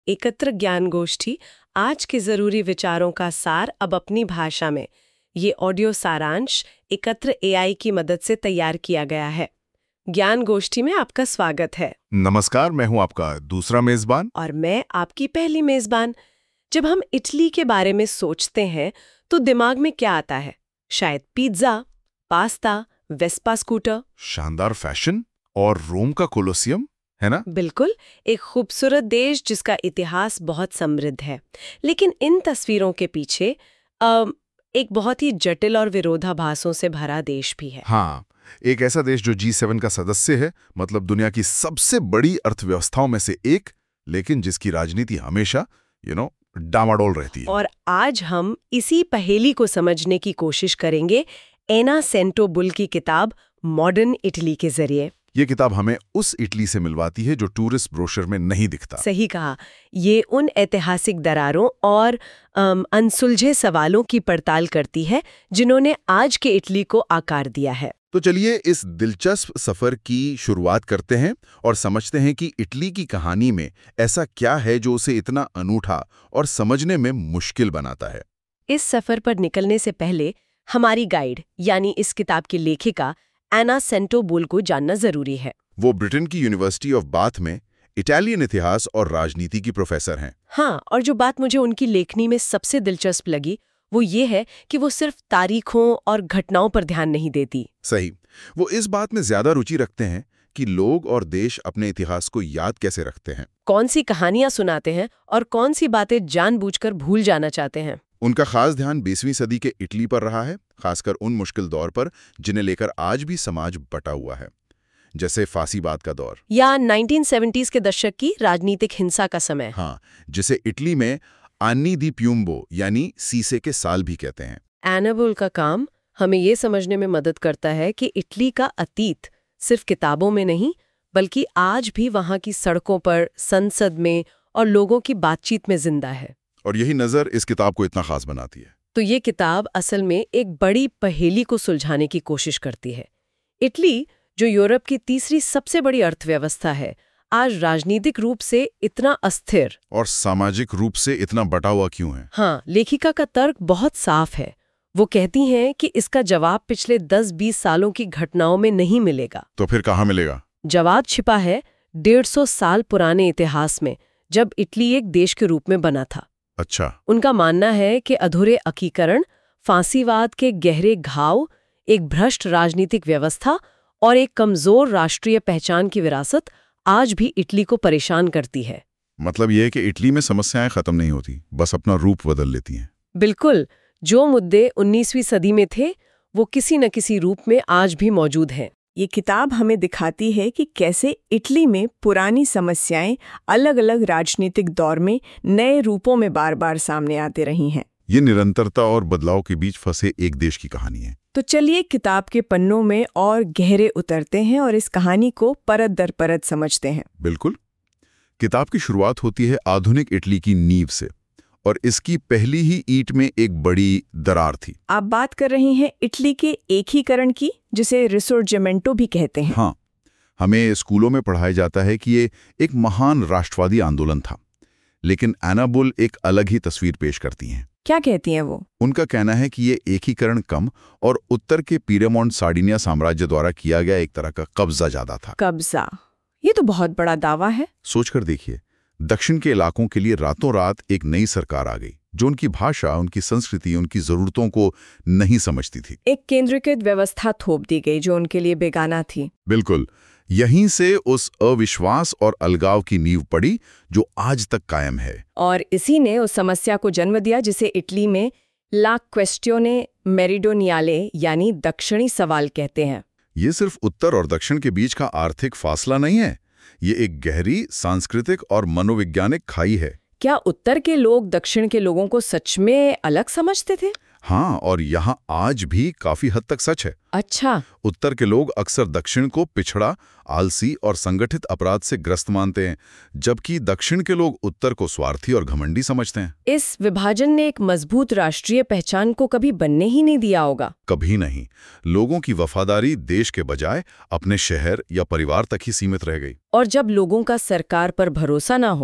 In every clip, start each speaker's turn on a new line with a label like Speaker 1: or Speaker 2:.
Speaker 1: एकत्र ज्ञान गोष्ठी आज के जरूरी विचारों का सार अब अपनी भाषा में। ये ऑडियो सारांश एकत्र एआई की मदद से तैयार किया गया है। ज्ञान गोष्ठी में आपका स्वागत है।
Speaker 2: नमस्कार, मैं हूं आपका दूसरा मेजबान।
Speaker 1: और मैं आपकी पहली मेजबान। जब हम इटली के बारे में सोचते हैं तो दिमाग में क्या आता है? शायद पिज्जा, पास्ता, वेस्पा स्कूटर।
Speaker 2: शानदार फैशन और रोम का कोलोसियम, है ना?
Speaker 1: बिल्कुल, एक खूबसूरत देश जिसका इतिहास बहुत समृद्ध है। लेकिन इन तस्वीरों के पीछे एक बहुत ही जटिल और विरोधाभासों से भरा देश भी है।
Speaker 2: हाँ, एक ऐसा देश जो G7 का सदस्य है, मतलब दुनिया की सबसे बड़ी अर्थव्यवस्थाओं में से एक, लेकिन जिसकी राजनीति हमेशा डामाडोल रहती है।
Speaker 1: और आज हम इसी पहेली को समझने की कोशिश करेंगे एना सेंटो बुल की किताब मॉडर्न इटली के जरिए।
Speaker 2: ये किताब हमें उस इटली से मिलवाती है जो टूरिस्ट ब्रोशर में नहीं दिखता।
Speaker 1: सही कहा। ये उन ऐतिहासिक दरारों और अनसुलझे सवालों की पड़ताल करती है जिन्होंने आज के इटली को आकार दिया है।
Speaker 2: तो चलिए इस दिलचस्प सफर की शुरुआत करते हैं और समझते हैं कि इटली की कहानी में ऐसा क्या है जो उसे इतना अनूठा और समझने में मुश्किल बनाता है।
Speaker 1: इस सफर पर निकलने से पहले हमारी गाइड यानी इस किताब की लेखिका एना सेंटो बुल को जानना जरूरी है।
Speaker 2: वो ब्रिटेन की यूनिवर्सिटी ऑफ बाथ में इटालियन इतिहास और राजनीति की प्रोफेसर हैं।
Speaker 1: हाँ, और जो बात मुझे उनकी लेखनी में सबसे दिलचस्प लगी वो ये है कि वो सिर्फ तारीखों और घटनाओं पर ध्यान नहीं देती।
Speaker 2: सही, वो इस बात में ज्यादा रुचि रखते हैं कि लोग और देश अपने इतिहास को याद कैसे रखते हैं,
Speaker 1: कौन सी कहानियां सुनाते हैं और कौन सी बातें जानबूझकर भूल जाना चाहते हैं।
Speaker 2: उनका खास ध्यान 20वीं सदी के इटली पर रहा है, खासकर उन मुश्किल दौर पर जिन्हें लेकर आज भी समाज बटा हुआ है, जैसे फांसीवाद का दौर
Speaker 1: या 1970s के दशक की राजनीतिक हिंसा का समय।
Speaker 2: हाँ, जिसे इटली में आन्नी दी प्यूम्बो यानी सीसे के साल भी कहते हैं।
Speaker 1: एना बुल का काम हमें ये समझने में मदद करता है कि इटली का अतीत सिर्फ किताबों में नहीं बल्कि आज भी वहाँ की सड़कों पर, संसद में और लोगों की बातचीत में जिंदा है।
Speaker 2: और यही नज़र इस किताब को इतना खास बनाती है।
Speaker 1: तो ये किताब असल में एक बड़ी पहेली को सुलझाने की कोशिश करती है। इटली, जो यूरोप की तीसरी सबसे बड़ी अर्थव्यवस्था है, आज राजनीतिक रूप से इतना अस्थिर
Speaker 2: और सामाजिक रूप से इतना बटा हुआ क्यों है?
Speaker 1: हाँ, लेखिका का तर्क बहुत साफ है। वो कहती हैं कि इसका जवाब पिछले 10-20 सालों की घटनाओं में नहीं मिलेगा।
Speaker 2: तो फिर कहाँ मिलेगा?
Speaker 1: जवाब छिपा है 150 साल पुराने इतिहास में, जब इटली एक देश के रूप में बना था।
Speaker 2: अच्छा।
Speaker 1: उनका मानना है कि अधूरे एकीकरण, फांसीवाद के गहरे घाव, एक भ्रष्ट राजनीतिक व्यवस्था और एक कमजोर राष्ट्रीय पहचान की विरासत आज भी इटली को परेशान करती है।
Speaker 2: मतलब यह है कि इटली में समस्याएं खत्म नहीं होती, बस अपना रूप बदल लेती हैं।
Speaker 1: बिल्कुल, जो मुद्दे 19वीं सदी में थे वो किसी न किसी रूप में आज भी मौजूद हैं।
Speaker 3: ये किताब हमें दिखाती है कि कैसे इटली में पुरानी समस्याएं अलग अलग राजनीतिक दौर में नए रूपों में बार बार सामने आते रही हैं।
Speaker 2: ये निरंतरता और बदलाव के बीच फंसे एक देश की कहानी है।
Speaker 3: तो चलिए किताब के पन्नों में और गहरे उतरते हैं और इस कहानी को परत दर परत समझते हैं।
Speaker 2: बिल्कुल। किताब की शुरुआत होती है आधुनिक इटली की नींव से, और इसकी पहली ही ईंट में एक बड़ी दरार थी।
Speaker 3: आप बात कर रहे हैं इटली के एकीकरण की, जिसे रिसोर्जिमेंटो भी कहते हैं।
Speaker 2: हाँ, हमें स्कूलों में पढ़ाया जाता है कि ये एक महान राष्ट्रवादी आंदोलन था, लेकिन एना बुल एक अलग ही तस्वीर पेश करती हैं।
Speaker 3: क्या कहती हैं वो?
Speaker 2: उनका कहना है कि ये एकीकरण कम और उत्तर के पीरेमोंट सार्डिनिया साम्राज्य द्वारा किया गया एक तरह का कब्जा ज्यादा था।
Speaker 3: कब्जा? ये तो बहुत बड़ा दावा है।
Speaker 2: सोचकर देखिए, दक्षिण के इलाकों के लिए रातों रात एक नई सरकार आ गई जो उनकी भाषा, उनकी संस्कृति, उनकी जरूरतों को नहीं समझती थी।
Speaker 3: एक केंद्रीकृत व्यवस्था थोप दी गई जो उनके लिए बेगाना थी।
Speaker 2: बिल्कुल, यहीं से उस अविश्वास और अलगाव की नींव पड़ी जो आज तक कायम है।
Speaker 3: और इसी ने उस समस्या को जन्म दिया जिसे इटली में ला क्वेस्टियोने मेरिडोनियाले यानी दक्षिणी सवाल कहते हैं।
Speaker 2: ये सिर्फ उत्तर और दक्षिण के बीच का आर्थिक फासला नहीं है, ये एक गहरी सांस्कृतिक और मनोवैज्ञानिक खाई है।
Speaker 3: क्या उत्तर के लोग दक्षिण के लोगों को सच में अलग समझते थे?
Speaker 2: हाँ, और यहाँ आज भी काफी हद तक सच है।
Speaker 3: अच्छा।
Speaker 2: उत्तर के लोग अक्सर दक्षिण को पिछड़ा, आलसी और संगठित अपराध से ग्रस्त मानते हैं, जबकि दक्षिण के लोग उत्तर को स्वार्थी और घमंडी समझते हैं।
Speaker 3: इस विभाजन ने एक मजबूत राष्ट्रीय पहचान को कभी बनने ही नहीं दिया होगा।
Speaker 2: कभी नहीं। लोगों की वफादारी देश के बजाय अपने शहर या परिवार तक ही सीमित रह गई।
Speaker 3: और जब लोगों का सरकार पर भरोसा ना हो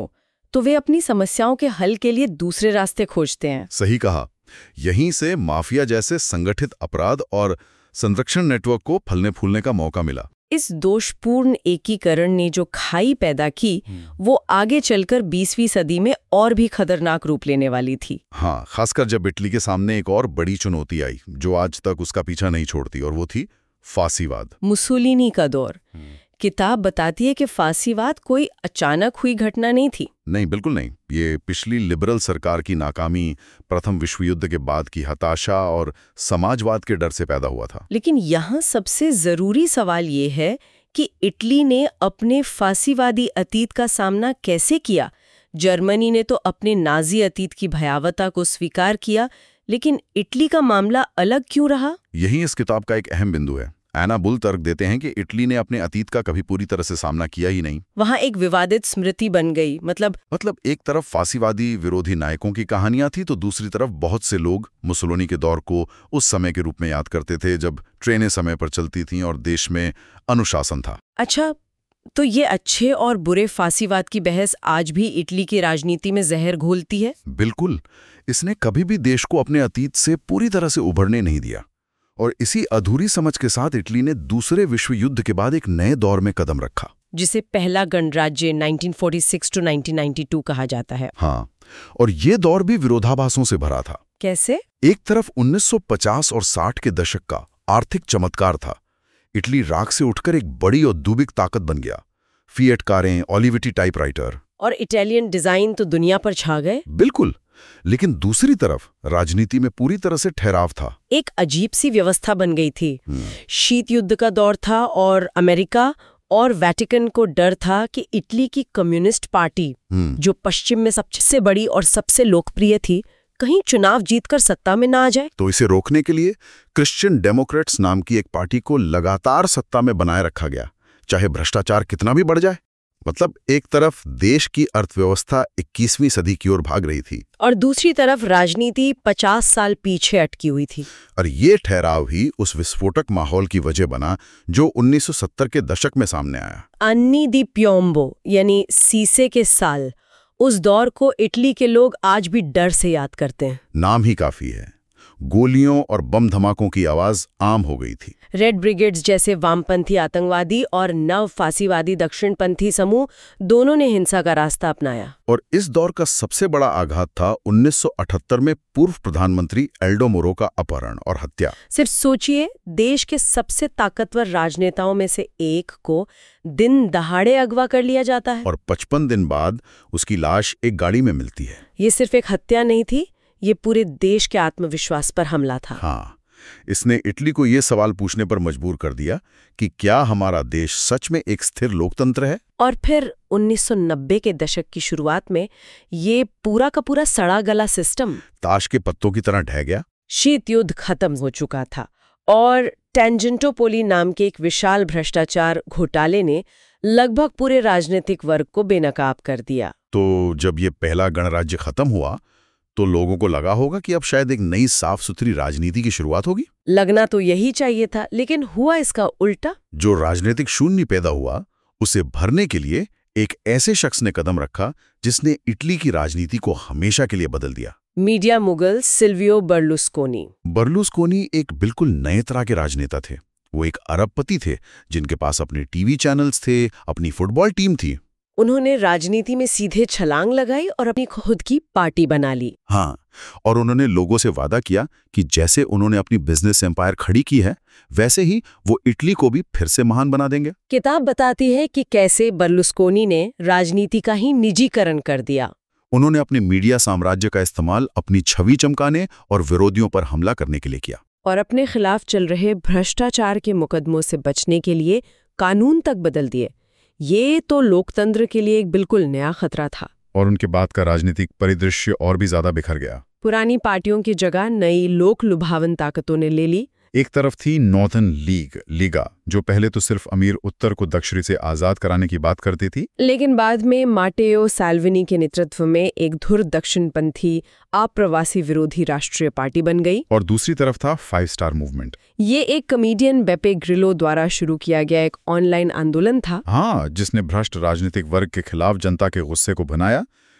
Speaker 3: तो वे अपनी समस्याओं के हल के लिए दूसरे रास्ते खोजते हैं।
Speaker 2: सही कहा। यहीं से माफिया जैसे संगठित अपराध और संरक्षण नेटवर्क को फलने फूलने का मौका मिला।
Speaker 3: इस दोषपूर्ण एकीकरण ने जो खाई पैदा की, वो आगे चलकर 20वीं सदी में और भी खतरनाक रूप लेने वाली थी।
Speaker 2: हाँ, खासकर जब इटली के सामने एक और बड़ी चुनौती आई जो आज तक उसका पीछा नहीं छोड़ती, और वो थी फांसीवाद।
Speaker 3: मुसोलिनी का दौर। किताब बताती है कि फांसीवाद कोई अचानक हुई घटना नहीं थी।
Speaker 2: नहीं, बिल्कुल नहीं। ये पिछली लिबरल सरकार की नाकामी, प्रथम विश्व युद्ध के बाद की हताशा और समाजवाद के डर से पैदा हुआ था।
Speaker 3: लेकिन यहाँ सबसे जरूरी सवाल ये है कि इटली ने अपने फांसीवादी अतीत का सामना कैसे किया। जर्मनी ने तो अपने नाजी अतीत की भयावहता को स्वीकार किया, लेकिन इटली का मामला अलग क्यों रहा?
Speaker 2: यही इस किताब का एक अहम बिंदु है। एना बुल तर्क देते हैं कि इटली ने अपने अतीत का कभी पूरी तरह से सामना किया ही नहीं।
Speaker 3: वहाँ एक विवादित स्मृति बन गई। मतलब
Speaker 2: एक तरफ फांसीवादी विरोधी नायकों की कहानियां थी, तो दूसरी तरफ बहुत से लोग मुसोलिनी के दौर को उस समय के रूप में याद करते थे जब ट्रेनें समय पर चलती थीं और देश में अनुशासन था।
Speaker 3: अच्छा, तो ये अच्छे और बुरे फांसीवाद की बहस आज भी इटली की राजनीति में जहर घोलती है?
Speaker 2: बिल्कुल। इसने कभी भी देश को अपने अतीत से पूरी तरह से उभरने नहीं दिया, और इसी अधूरी समझ के साथ इटली ने दूसरे विश्व युद्ध के बाद एक नए दौर में कदम रखा,
Speaker 3: जिसे पहला गणराज्य 1946 to 1992 कहा जाता है।
Speaker 2: हाँ, और ये दौर भी विरोधाभासों से भरा था।
Speaker 3: कैसे?
Speaker 2: एक तरफ 1950 और 60 के दशक का आर्थिक चमत्कार था। इटली राख से उठकर एक बड़ी औद्योगिक ताकत बन गया। फिएट कारें, ओलिवेटी टाइपराइटर
Speaker 3: और इटालियन डिजाइन तो दुनिया पर छा गए।
Speaker 2: बिल्कुल। लेकिन दूसरी तरफ राजनीति में पूरी तरह से ठहराव था।
Speaker 3: एक अजीब सी व्यवस्था बन गई थी। शीत युद्ध का दौर था और अमेरिका और वेटिकन को डर था कि इटली की कम्युनिस्ट पार्टी, जो पश्चिम में सबसे बड़ी और सबसे लोकप्रिय थी, कहीं चुनाव जीतकर सत्ता में ना आ जाए।
Speaker 2: तो इसे रोकने के लिए क्रिश्चियन डेमोक्रेट्स नाम की एक पार्टी को लगातार सत्ता में बनाए रखा गया, चाहे भ्रष्टाचार कितना भी बढ़ जाए। मतलब एक तरफ देश की अर्थव्यवस्था 21वीं सदी की ओर भाग रही थी,
Speaker 3: और दूसरी तरफ राजनीति 50 साल पीछे अटकी हुई थी।
Speaker 2: और ये ठहराव ही उस विस्फोटक माहौल की वजह बना जो 1970 के दशक में सामने आया।
Speaker 3: अन्नी दी प्योम्बो यानी सीसे के साल, उस दौर को इटली के लोग आज भी डर से याद करते हैं।
Speaker 2: नाम ही काफी है। गोलियों और बम धमाकों की आवाज आम हो गई थी।
Speaker 3: रेड ब्रिगेड्स जैसे वामपंथी आतंकवादी और नव फांसीवादी दक्षिणपंथी समूह दोनों ने हिंसा का रास्ता अपनाया।
Speaker 2: और इस दौर का सबसे बड़ा आघात था 1978 में पूर्व प्रधानमंत्री एल्डो मोरो का अपहरण और हत्या।
Speaker 3: सिर्फ सोचिए, देश के सबसे ताकतवर राजनेताओं में से एक को दिन दहाड़े अगवा कर लिया जाता है,
Speaker 2: और 55 दिन बाद उसकी लाश एक गाड़ी में मिलती है।
Speaker 3: ये सिर्फ एक हत्या नहीं थी, ये पूरे देश के आत्मविश्वास पर हमला था।
Speaker 2: हाँ, इसने इटली को ये सवाल पूछने पर मजबूर कर दिया कि क्या हमारा देश सच में एक स्थिर लोकतंत्र है?
Speaker 3: और फिर 1990 के दशक की शुरुआत में ये पूरा का पूरा सड़ा गला सिस्टम
Speaker 2: ताश के पत्तों की तरह ढह गया।
Speaker 3: शीत युद्ध खत्म हो चुका था और टेंजेंटोपोली नाम के एक विशाल भ्रष्टाचार घोटाले ने लगभग पूरे राजनीतिक वर्ग को बेनकाब कर दिया।
Speaker 2: तो जब ये पहला गणराज्य खत्म हुआ तो लोगों को लगा होगा कि अब शायद एक नई साफ सुथरी राजनीति की शुरुआत होगी।
Speaker 3: लगना तो यही चाहिए था, लेकिन हुआ इसका उल्टा।
Speaker 2: जो राजनीतिक शून्य पैदा हुआ, उसे भरने के लिए एक ऐसे शख्स ने कदम रखा जिसने इटली की राजनीति को हमेशा के लिए बदल दिया।
Speaker 3: Media mogul Silvio Berlusconi.
Speaker 2: Berlusconi एक बिल्कुल नए तरह के राजनेता थे। वो एक अरबपति थे जिनके पास अपने टीवी चैनल्स थे, अपनी फुटबॉल टीम थी।
Speaker 3: उन्होंने राजनीति में सीधे छलांग लगाई और अपनी खुद की पार्टी बना ली।
Speaker 2: हाँ, और उन्होंने लोगों से वादा किया कि जैसे उन्होंने अपनी बिजनेस एम्पायर खड़ी की है, वैसे ही वो इटली को भी फिर से महान बना देंगे।
Speaker 3: किताब बताती है कि कैसे बर्लुस्कोनी ने राजनीति का ही निजीकरण कर दिया।
Speaker 2: उन्होंने अपने मीडिया साम्राज्य का इस्तेमाल अपनी छवि चमकाने और विरोधियों पर हमला करने के लिए किया,
Speaker 3: और अपने खिलाफ चल रहे भ्रष्टाचार के मुकदमों से बचने के लिए कानून तक बदल दिए। ये तो लोकतंत्र के लिए एक बिल्कुल नया खतरा था।
Speaker 2: और उनके बाद का राजनीतिक परिदृश्य और भी ज्यादा बिखर गया।
Speaker 3: पुरानी पार्टियों की जगह नई लोक लुभावन ताकतों ने ले ली।
Speaker 2: एक तरफ थी नॉर्थर्न लीगा, जो पहले तो सिर्फ अमीर उत्तर को दक्षिणी से आजाद कराने की बात करती थी,
Speaker 3: लेकिन बाद में माटेओ साल्विनी के नेतृत्व में एक धुर दक्षिणपंथी अप्रवासी विरोधी राष्ट्रीय पार्टी बन गई।
Speaker 2: और दूसरी तरफ था 5 स्टार मूवमेंट।
Speaker 3: ये एक कॉमेडियन बेपे ग्रिलो द्वारा शुरू किया गया एक ऑनलाइन आंदोलन था।
Speaker 2: हाँ, जिसने भ्रष्ट राजनीतिक वर्ग के खिलाफ जनता के गुस्से को भुनाया।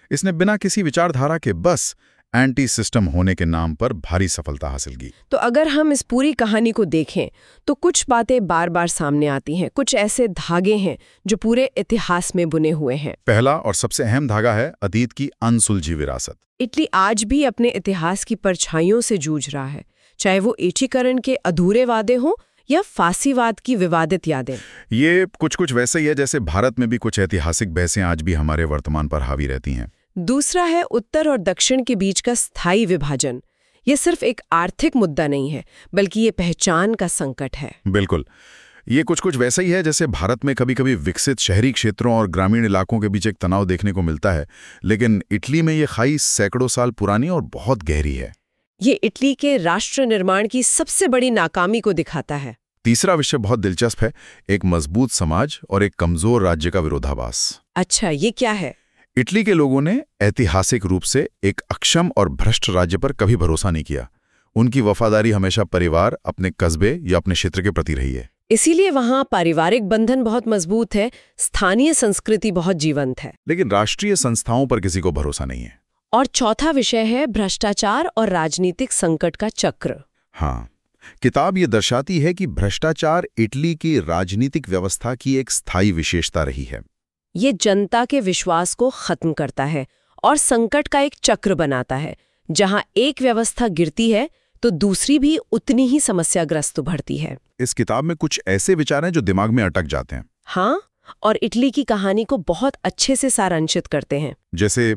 Speaker 2: इसने बिना किसी विचारधारा के बस एंटी सिस्टम होने के नाम पर भारी सफलता हासिल की।
Speaker 3: तो अगर हम इस पूरी कहानी को देखें तो कुछ बातें बार बार सामने आती हैं, कुछ ऐसे धागे हैं जो पूरे इतिहास में बुने हुए हैं।
Speaker 2: पहला और सबसे अहम धागा है अतीत की अनसुलझी विरासत।
Speaker 3: इटली आज भी अपने इतिहास की परछाइयों से जूझ रहा है, चाहे वो एकीकरण के अधूरे वादे हों या फांसीवाद की विवादित यादें।
Speaker 2: ये कुछ वैसे ही है जैसे भारत में भी कुछ ऐतिहासिक बहसें आज भी हमारे वर्तमान पर हावी रहती हैं।
Speaker 3: दूसरा है उत्तर और दक्षिण के बीच का स्थायी विभाजन। ये सिर्फ एक आर्थिक मुद्दा नहीं है, बल्कि ये पहचान का संकट है।
Speaker 2: बिल्कुल, ये कुछ वैसा ही है जैसे भारत में कभी कभी विकसित शहरी क्षेत्रों और ग्रामीण इलाकों के बीच एक तनाव देखने को मिलता है, लेकिन इटली में ये खाई सैकड़ों साल पुरानी और बहुत गहरी है।
Speaker 3: ये इटली के राष्ट्र निर्माण की सबसे बड़ी नाकामी को दिखाता है।
Speaker 2: तीसरा विषय बहुत दिलचस्प है, एक मजबूत समाज और एक कमजोर राज्य का विरोधाभास।
Speaker 3: अच्छा, ये क्या है?
Speaker 2: इटली के लोगों ने ऐतिहासिक रूप से एक अक्षम और भ्रष्ट राज्य पर कभी भरोसा नहीं किया। उनकी वफादारी हमेशा परिवार, अपने कस्बे या अपने क्षेत्र के प्रति रही है।
Speaker 3: इसीलिए वहाँ पारिवारिक बंधन बहुत मजबूत है, स्थानीय संस्कृति बहुत जीवंत है।
Speaker 2: लेकिन राष्ट्रीय संस्थाओं पर किसी को भरोसा नहीं है।
Speaker 3: और चौथा विषय है भ्रष्टाचार और राजनीतिक संकट का चक्र।
Speaker 2: हाँ, किताब ये दर्शाती है कि भ्रष्टाचार इटली की राजनीतिक व्यवस्था की एक स्थायी विशेषता रही है।
Speaker 3: ये जनता के विश्वास को खत्म करता है और संकट का एक चक्र बनाता है। जहां एक व्यवस्था गिरती है तो दूसरी भी उतनी ही समस्याग्रस्त उभरती है।
Speaker 2: इस किताब में कुछ ऐसे विचार हैं जो दिमाग में अटक जाते हैं।
Speaker 3: हाँ, और इटली की कहानी को बहुत अच्छे से सारांशित करते हैं।
Speaker 2: जैसे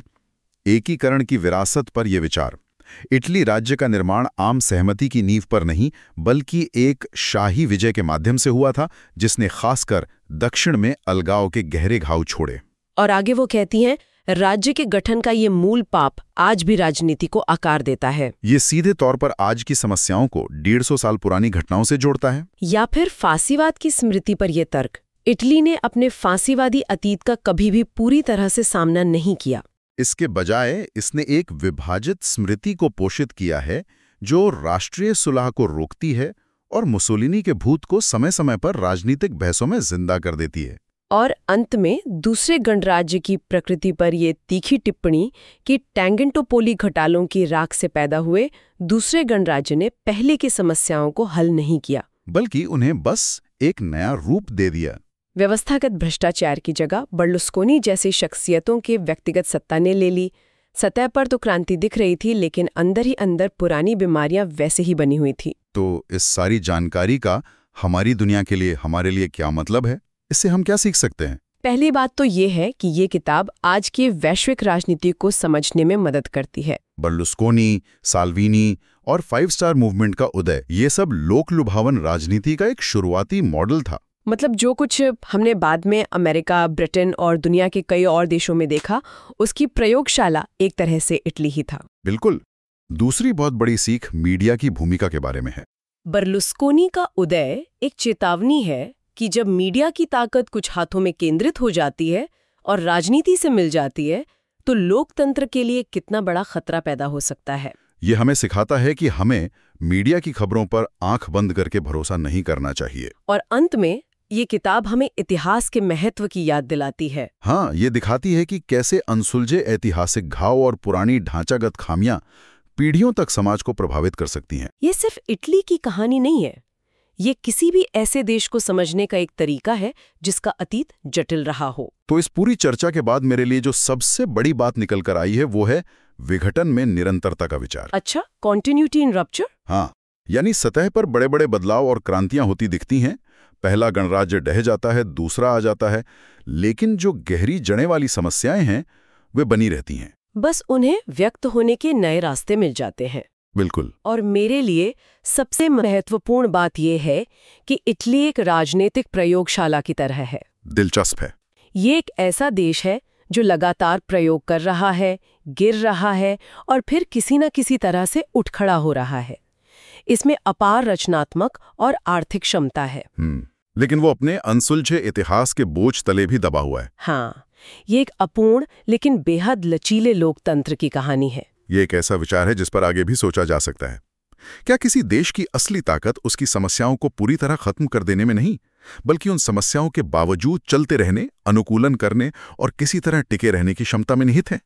Speaker 2: एकीकरण की विरासत पर यह विचार, इटली राज्य का निर्माण आम सहमति की नींव पर नहीं बल्कि एक शाही विजय के माध्यम से हुआ था, जिसने खासकर दक्षिण में अलगाव के गहरे घाव छोड़े।
Speaker 3: और आगे वो कहती हैं, राज्य के गठन का ये मूल पाप आज भी राजनीति को आकार देता है।
Speaker 2: ये सीधे तौर पर आज की समस्याओं को 150 साल पुरानी घटनाओं से जोड़ता है।
Speaker 3: या फिर फांसीवाद की स्मृति पर यह तर्क, इटली ने अपने फांसीवादी अतीत का कभी भी पूरी तरह से सामना नहीं किया।
Speaker 2: इसके बजाय इसने एक विभाजित स्मृति को पोषित किया है जो राष्ट्रीय सुलह को रोकती है और मुसोलिनी के भूत को समय समय पर राजनीतिक बहसों में जिंदा कर देती है।
Speaker 3: और अंत में दूसरे गणराज्य की प्रकृति पर यह तीखी टिप्पणी कि टैंगेंटोपोली घोटालों की राख से पैदा हुए दूसरे गणराज्य ने पहले की समस्याओं को हल नहीं किया,
Speaker 2: बल्कि उन्हें बस एक नया रूप दे दिया।
Speaker 3: व्यवस्थागत भ्रष्टाचार की जगह बर्लुस्कोनी जैसी शख्सियतों के व्यक्तिगत सत्ता ने ले ली। सतह पर तो क्रांति दिख रही थी, लेकिन अंदर ही अंदर पुरानी बीमारियां वैसे ही बनी हुई थी।
Speaker 2: तो इस सारी जानकारी का हमारी दुनिया के लिए, हमारे लिए क्या मतलब है? इससे हम क्या सीख सकते हैं?
Speaker 3: पहली बात तो ये है कि ये किताब आज की वैश्विक राजनीति को समझने में मदद करती है।
Speaker 2: बर्लुस्कोनी, साल्वीनी और 5 स्टार मूवमेंट का उदय, ये सब लोक लुभावन राजनीति का एक शुरुआती मॉडल था।
Speaker 3: मतलब जो कुछ हमने बाद में अमेरिका, ब्रिटेन और दुनिया के कई और देशों में देखा, उसकी प्रयोगशाला एक तरह से इटली ही था।
Speaker 2: बिल्कुल। दूसरी बहुत बड़ी सीख मीडिया की भूमिका के बारे में है।
Speaker 3: बर्लुस्कोनी का उदय एक चेतावनी है कि जब मीडिया की ताकत कुछ हाथों में केंद्रित हो जाती है और राजनीति से मिल जाती है, तो लोकतंत्र के लिए कितना बड़ा खतरा पैदा हो सकता है।
Speaker 2: ये हमें सिखाता है कि हमें मीडिया की खबरों पर आंख बंद करके भरोसा नहीं करना चाहिए।
Speaker 3: और अंत में ये किताब हमें इतिहास के महत्व की याद दिलाती है।
Speaker 2: हाँ, ये दिखाती है कि कैसे अनसुलझे ऐतिहासिक घाव और पुरानी ढांचागत खामियां पीढ़ियों तक समाज को प्रभावित कर सकती हैं।
Speaker 3: ये सिर्फ इटली की कहानी नहीं है, ये किसी भी ऐसे देश को समझने का एक तरीका है जिसका अतीत जटिल रहा हो।
Speaker 2: तो इस पूरी चर्चा के बाद मेरे लिए जो सबसे बड़ी बात निकल कर आई है वो है विघटन में निरंतरता का विचार।
Speaker 3: अच्छा, कॉन्टिन्यूटी इन रप्चर?
Speaker 2: हाँ, यानी सतह पर बड़े बड़े बदलाव और क्रांतियां होती दिखती हैं। पहला गणराज्य ढह जाता है, दूसरा आ जाता है, लेकिन जो गहरी जड़ें वाली समस्याएं हैं वे बनी रहती हैं।
Speaker 3: बस उन्हें व्यक्त होने के नए रास्ते मिल जाते हैं।
Speaker 2: बिल्कुल।
Speaker 3: और मेरे लिए सबसे महत्वपूर्ण बात यह है कि इटली एक राजनीतिक प्रयोगशाला की तरह है।
Speaker 2: दिलचस्प है।
Speaker 3: ये एक ऐसा देश है जो लगातार प्रयोग कर रहा है, गिर रहा है और फिर किसी न किसी तरह से उठ खड़ा हो रहा है। इसमें अपार रचनात्मक और आर्थिक क्षमता है।
Speaker 2: लेकिन वो अपने अनसुलझे इतिहास के बोझ तले भी दबा हुआ है।
Speaker 3: हाँ, ये एक अपूर्ण लेकिन बेहद लचीले लोकतंत्र की कहानी है।
Speaker 2: ये एक ऐसा विचार है जिस पर आगे भी सोचा जा सकता है। क्या किसी देश की असली ताकत उसकी समस्याओं को पूरी तरह खत्म कर देने में नहीं, बल्कि उन समस्याओं के बावजूद चलते रहने, अनुकूलन करने और किसी तरह टिके रहने की क्षमता में निहित है?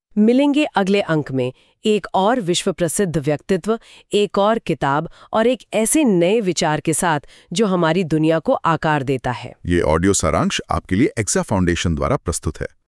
Speaker 1: मिलेंगे अगले अंक में एक और विश्व प्रसिद्ध व्यक्तित्व, एक और किताब और एक ऐसे नए विचार के साथ जो हमारी दुनिया को आकार देता है।
Speaker 2: ये ऑडियो सारांश आपके लिए एक्सा फाउंडेशन द्वारा प्रस्तुत है।